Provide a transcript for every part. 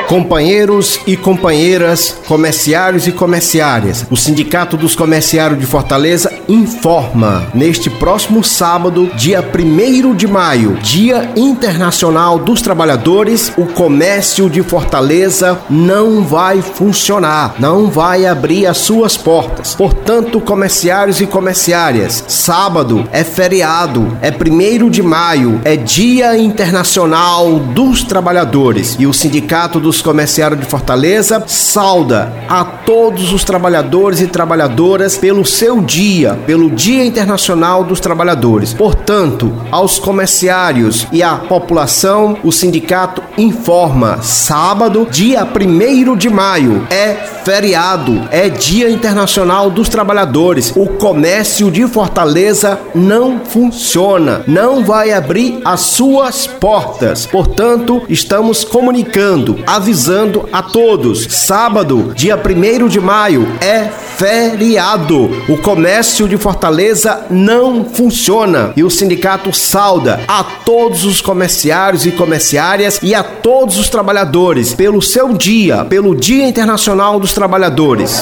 Companheiros e companheiras, comerciários e comerciárias, o Sindicato dos Comerciários de Fortaleza informa, neste próximo sábado, dia 1º de maio, Dia Internacional dos Trabalhadores, o comércio de Fortaleza não vai funcionar, não vai abrir as suas portas. Portanto, comerciários e comerciárias, sábado é feriado, é 1º de maio, é Dia Internacional dos Trabalhadores e o Sindicato dos Comerciários de Fortaleza sauda a todos os trabalhadores e trabalhadoras pelo seu dia, pelo Dia Internacional dos Trabalhadores. Portanto, aos comerciários e à população, o sindicato informa, sábado, dia 1º de maio, é feriado, é Dia Internacional dos Trabalhadores. O comércio de Fortaleza não funciona, não vai abrir as suas portas. Portanto, estamos comunicando, avisando a todos, sábado, dia 1º de maio, é feriado. O comércio de Fortaleza não funciona e o sindicato sauda a todos os comerciários e comerciárias e a todos os trabalhadores pelo seu dia, pelo Dia Internacional dos Trabalhadores.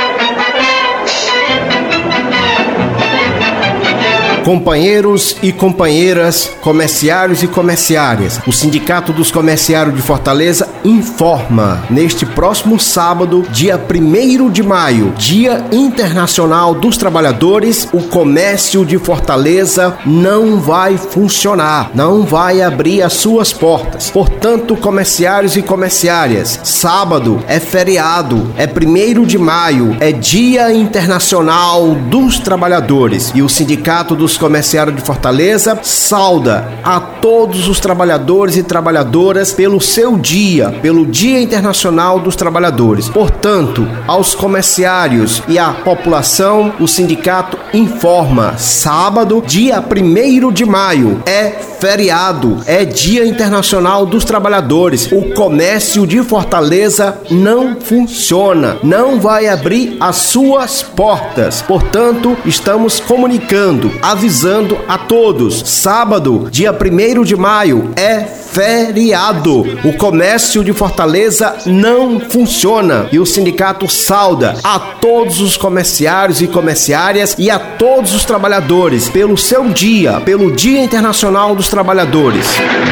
Companheiros e companheiras, comerciários e comerciárias, o Sindicato dos Comerciários de Fortaleza informa, neste próximo sábado, dia 1º de maio, Dia Internacional dos Trabalhadores, o comércio de Fortaleza não vai funcionar, não vai abrir as suas portas. Portanto, comerciários e comerciárias, sábado é feriado, é 1º de maio, é Dia Internacional dos Trabalhadores e o Sindicato dos Comerciários de Fortaleza sauda a todos os trabalhadores e trabalhadoras pelo seu dia, pelo Dia Internacional dos Trabalhadores. Portanto, aos comerciários e à população, o sindicato informa, sábado, dia 1º de maio, é feriado, é Dia Internacional dos Trabalhadores. O comércio de Fortaleza não funciona, não vai abrir as suas portas. Portanto, estamos comunicando, avisando a todos, sábado, dia 1º de maio, é feriado. O comércio de Fortaleza não funciona e o sindicato sauda a todos os comerciários e comerciárias e a todos os trabalhadores pelo seu dia, pelo Dia Internacional dos Trabalhadores.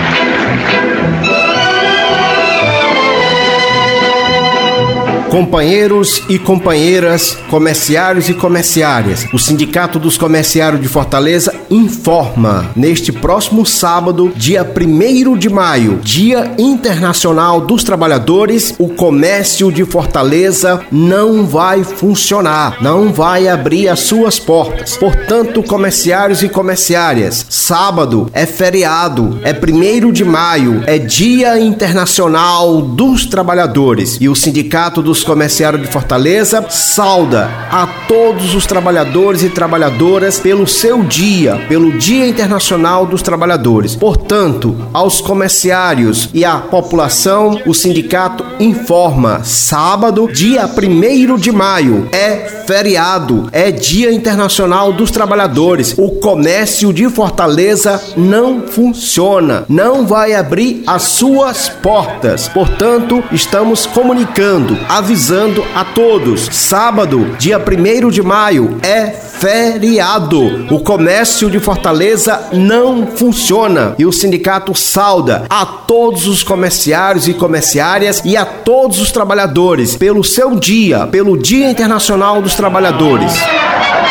Companheiros e companheiras, comerciários e comerciárias, o Sindicato dos Comerciários de Fortaleza informa, neste próximo sábado, dia 1º de maio, Dia Internacional dos Trabalhadores, o comércio de Fortaleza não vai funcionar, não vai abrir as suas portas. Portanto, comerciários e comerciárias, sábado é feriado, é 1º de maio, é Dia Internacional dos Trabalhadores e o Sindicato dos Comerciários de Fortaleza sauda a todos os trabalhadores e trabalhadoras pelo seu dia, pelo Dia Internacional dos Trabalhadores. Portanto, aos comerciários e à população, o sindicato informa, sábado, dia 1º de maio, é feriado, é Dia Internacional dos Trabalhadores. O comércio de Fortaleza não funciona, não vai abrir as suas portas. Portanto, estamos comunicando, avisando a todos, sábado, dia 1º de maio, é feriado. O comércio de Fortaleza não funciona e o sindicato sauda a todos os comerciários e comerciárias e a todos os trabalhadores pelo seu dia, pelo Dia Internacional dos Trabalhadores.